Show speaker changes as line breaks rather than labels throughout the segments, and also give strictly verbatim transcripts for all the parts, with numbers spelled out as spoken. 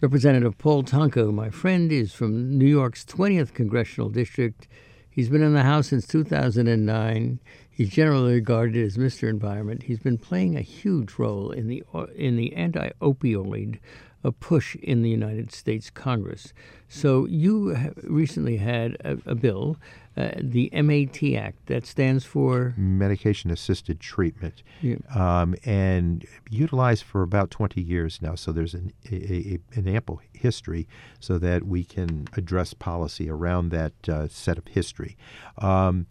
Representative Paul Tonko, my friend, is from New York's twentieth Congressional District. He's been in the House since two thousand nine. He's generally regarded as Mister Environment. He's been playing a huge role in the in the anti-opioid uh, push in the United States Congress. So you have recently had a, a bill, uh, the M A T Act, that stands for
Medication-Assisted Treatment,
yeah.
um, and utilized for about twenty years now. So there's an, a, a, an ample history so that we can address policy around that uh, set of history. Um,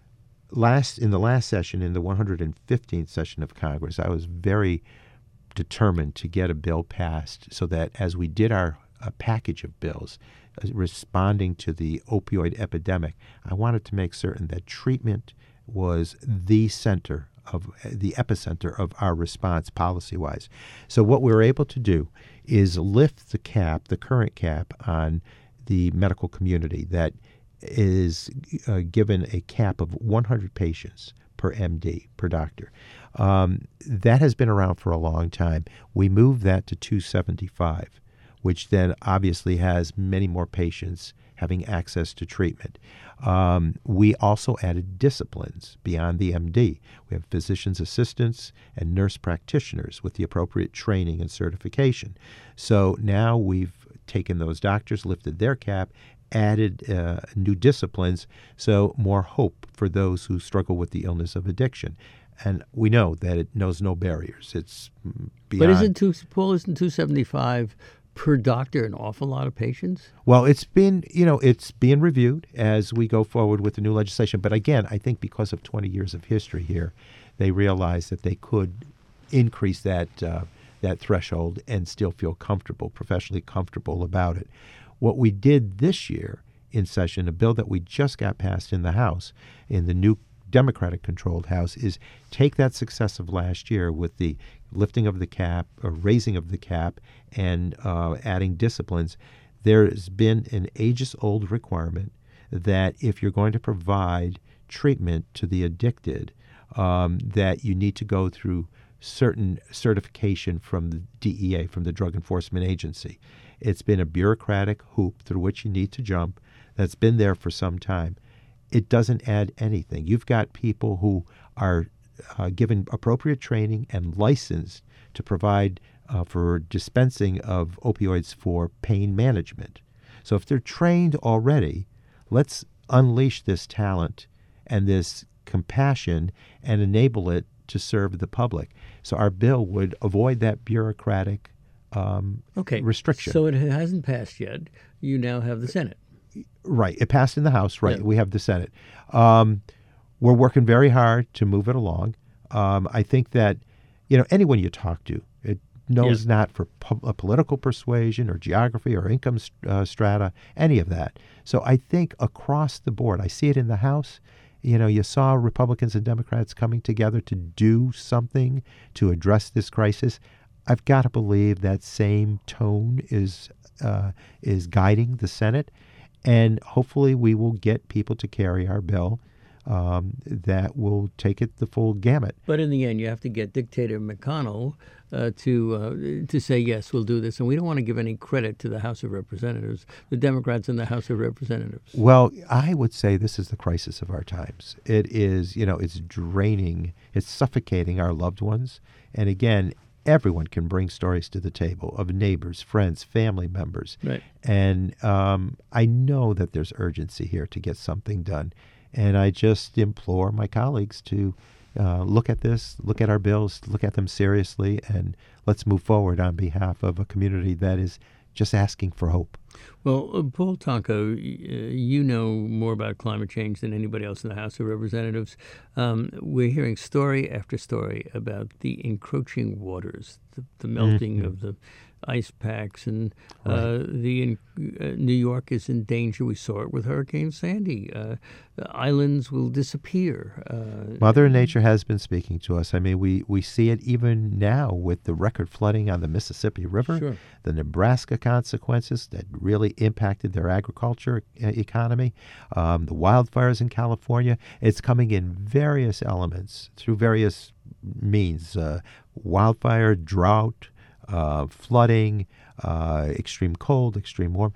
last in the last session, in the one hundred fifteenth session of Congress, I was very determined to get a bill passed so that as we did our a package of bills uh, responding to the opioid epidemic, I wanted to make certain that treatment was the center of the epicenter of our response policy-wise. So what we were able to do is lift the cap, the current cap on the medical community that is uh, given a cap of one hundred patients per M D, per doctor. Um, that has been around for a long time. We moved that to two seventy-five, which then obviously has many more patients having access to treatment. Um, we also added disciplines beyond the M D. We have physician's assistants and nurse practitioners with the appropriate training and certification. So now we've taken those doctors, lifted their cap, added uh, new disciplines, so more hope for those who struggle with the illness of addiction. And we know that it knows no barriers. It's beyond.
But isn't two, Paul, isn't two seventy-five per doctor an awful lot of patients?
Well, it's been, you know, it's being reviewed as we go forward with the new legislation. But again, I think because of twenty years of history here, they realized that they could increase that uh, that threshold and still feel comfortable, professionally comfortable about it. What we did this year in session, a bill that we just got passed in the House, in the new Democratic-controlled House, is take that success of last year with the lifting of the cap, or raising of the cap, and uh, adding disciplines. There has been an ages-old requirement that if you're going to provide treatment to the addicted, um, that you need to go through certain certification from the D E A, from the Drug Enforcement Agency. It's been a bureaucratic hoop through which you need to jump that's been there for some time. It doesn't add anything. You've got people who are uh, given appropriate training and licensed to provide uh, for dispensing of opioids for pain management. So if they're trained already, let's unleash this talent and this compassion and enable it to serve the public. So our bill would avoid that bureaucratic um,
okay.
restriction.
So it hasn't passed yet. You now have the Senate.
Right. It passed in the House. Right.
Yeah.
We have the Senate. Um, we're working very hard to move it along. Um, I think that, you know, anyone you talk to, it knows yeah. not for po- a political persuasion or geography or income uh, strata, any of that. So I think across the board, I see it in the House. You know, you saw Republicans and Democrats coming together to do something to address this crisis. I've got to believe that same tone is uh, is guiding the Senate. And hopefully we will get people to carry our bill um, that will take it the full gamut.
But in the end, you have to get Dictator McConnell uh, to uh, to say, yes, we'll do this. And we don't want to give any credit to the House of Representatives, the Democrats in the House of Representatives.
Well, I would say this is the crisis of our times. It is, you know, it's draining, it's suffocating our loved ones. And again, everyone can bring stories to the table of neighbors, friends, family members.
Right.
And um, I know that there's urgency here to get something done. And I just implore my colleagues to uh, look at this, look at our bills, look at them seriously, and let's move forward on behalf of a community that is just asking for hope.
Well, uh, Paul Tonko, uh, you know more about climate change than anybody else in the House of Representatives. Um, we're hearing story after story about the encroaching waters, the, the melting mm-hmm. of the ice packs, and uh, right. the in, uh, New York is in danger. We saw it with Hurricane Sandy. Uh, the islands will disappear. Uh,
Mother Nature has been speaking to us. I mean, we, we see it even now with the record flooding on the Mississippi River,
sure.
the Nebraska consequences that really impacted their agriculture uh, economy, um, the wildfires in California. It's coming in various elements through various means, uh, wildfire, drought, Uh, flooding, uh, extreme cold, extreme warm.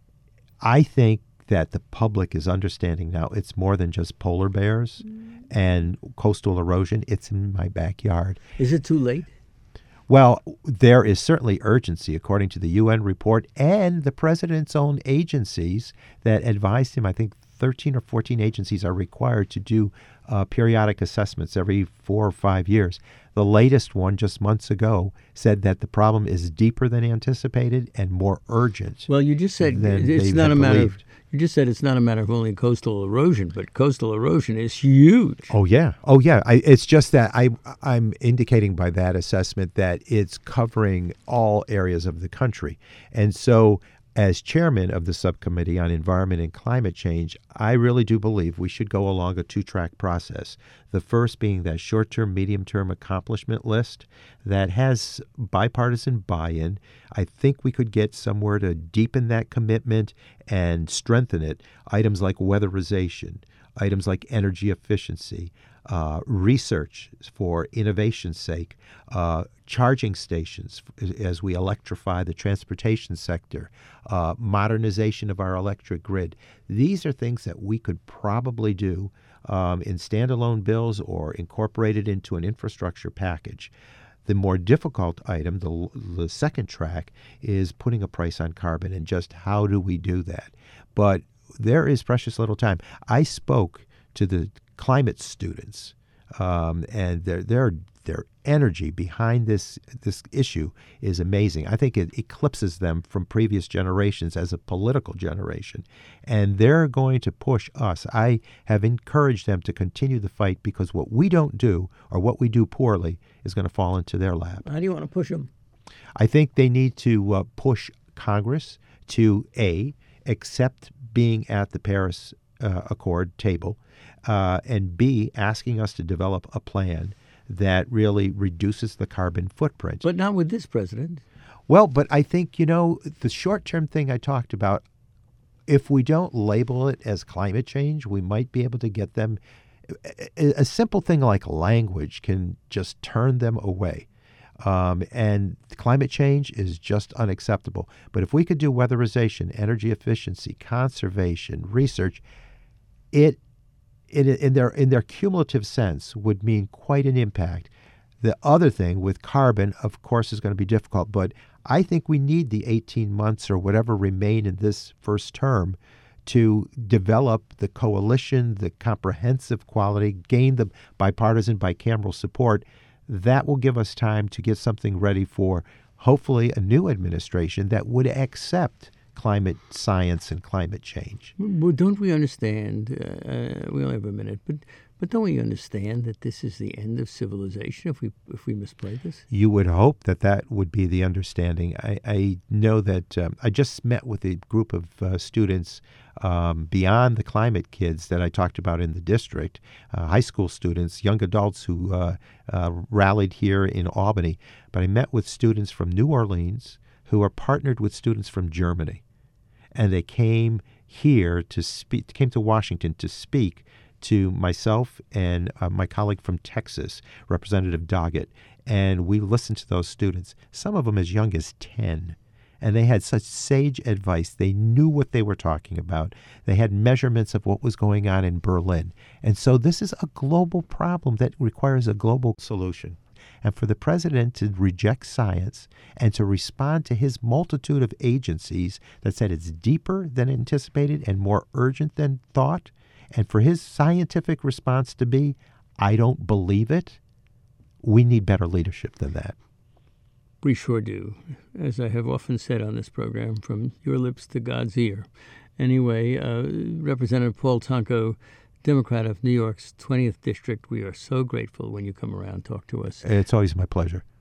I think that the public is understanding now it's more than just polar bears mm. and coastal erosion. It's in my backyard.
Is it too late?
Well, there is certainly urgency, according to the U N report and the president's own agencies that advised him. I think thirteen or fourteen agencies are required to do uh, periodic assessments every four or five years. The latest one, just months ago, said that the problem is deeper than anticipated and more urgent.
Well, you just said it's not a matter of. You just said it's not a matter of only coastal erosion, but coastal erosion is huge.
Oh yeah, oh yeah. I, it's just that I I'm indicating by that assessment that it's covering all areas of the country, and so. As chairman of the Subcommittee on Environment and Climate Change, I really do believe we should go along a two-track process. The first being that short-term, medium-term accomplishment list that has bipartisan buy-in. I think we could get somewhere to deepen that commitment and strengthen it. Items like weatherization, items like energy efficiency, uh, research for innovation's sake, uh, charging stations as we electrify the transportation sector, uh, modernization of our electric grid. These are things that we could probably do um, in standalone bills or incorporated into an infrastructure package. The more difficult item, the, the second track, is putting a price on carbon and just how do we do that. But there is precious little time. I spoke to the climate students, um, and their their their energy behind this this issue is amazing. I think it eclipses them from previous generations as a political generation, and they're going to push us. I have encouraged them to continue the fight because what we don't do or what we do poorly is going to fall into their lap.
How do you want to push them?
I think they need to uh, push Congress to A, accept being at the Paris uh, Accord table, uh, and B, asking us to develop a plan that really reduces the carbon footprint.
But not with this president.
Well, but I think, you know, the short-term thing I talked about, if we don't label it as climate change, we might be able to get them. A, a simple thing like language can just turn them away. Um, and climate change is just unacceptable. But if we could do weatherization, energy efficiency, conservation, research, it, it in their in their cumulative sense would mean quite an impact. The other thing with carbon, of course, is going to be difficult, but I think we need the eighteen months or whatever remain in this first term to develop the coalition, the comprehensive quality, gain the bipartisan, bicameral support. That will give us time to get something ready for, hopefully, a new administration that would accept climate science and climate change.
Well, don't we understand, uh, we only have a minute, but but don't we understand that this is the end of civilization if we if we misplay this?
You would hope that that would be the understanding. I, I know that um, I just met with a group of uh, students um, beyond the climate kids that I talked about in the district, uh, high school students, young adults who uh, uh, rallied here in Albany. But I met with students from New Orleans who are partnered with students from Germany. And they came here to speak, came to Washington to speak to myself and uh, my colleague from Texas, Representative Doggett, and we listened to those students, some of them as young as ten, and they had such sage advice. They knew what they were talking about. They had measurements of what was going on in Berlin. And so this is a global problem that requires a global solution. And for the president to reject science and to respond to his multitude of agencies that said it's deeper than anticipated and more urgent than thought, and for his scientific response to be, I don't believe it, we need better leadership than that.
We sure do. As I have often said on this program, from your lips to God's ear. Anyway, uh, Representative Paul Tonko, Democrat of New York's twentieth District, we are so grateful when you come around and talk to us.
It's always my pleasure.